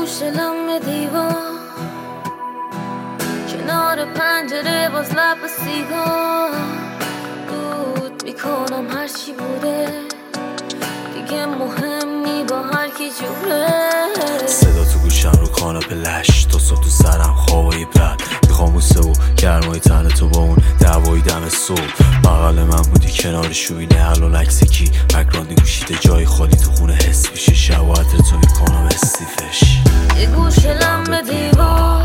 گوش لم دیوار، کنار پنجره باز لب سیگار. دود میکنم هرچی بوده دیگه مهم نی با هر کی جوره. صدا تو گوشم رو کاناپه لش، تو صبح تو سرم خوابای بد. میخوام بوسه و گرمای تن تو با اون دعوای دم صبح. بغل من بودی کنار شوینه حلال عکس کی بکراندی گوشیده جای خالی تو خونه حس میشه. شب و عطر تو میکنم استیفش. یه گوش لم دیوار،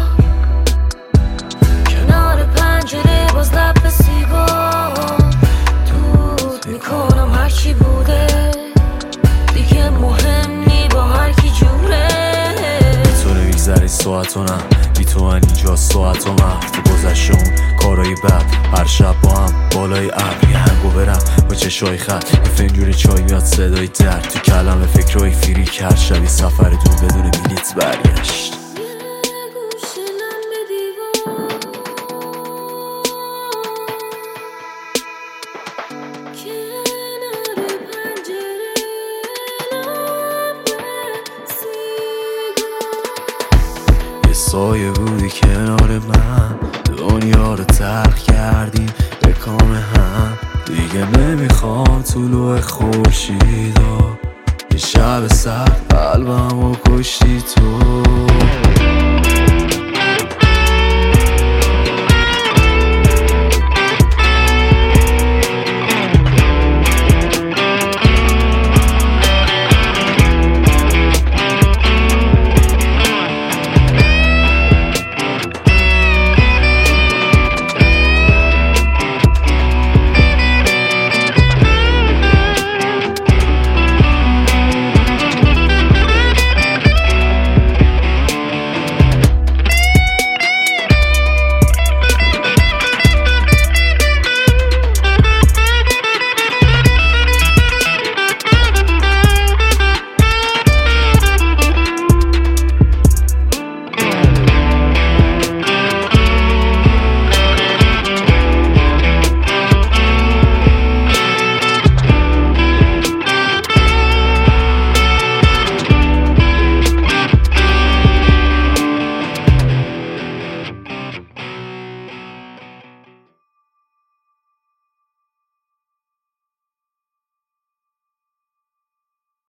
کنار پنجره باز لب سیگار. دود میکنم هرچی بوده دیگه مهم نی با هر کی جوره. تو نمیگذری ساعت و نه بی تو من اینجا ساعت و محو. تو گذشته اون کارای بد هر شب با هم بالای ابر. یه هنگو برم با چشای خط یه فنجون چای میاد صدای درد تو کلم فکرهای فیری کرد. شبی سفر دور بدون بلیت برگشت. سایه بودی کنار من، دنیا رو ترک کردیم به کام هم. دیگه نمیخوام طلوع خورشیدا، یه شب سرد قلبمو کشتی تو.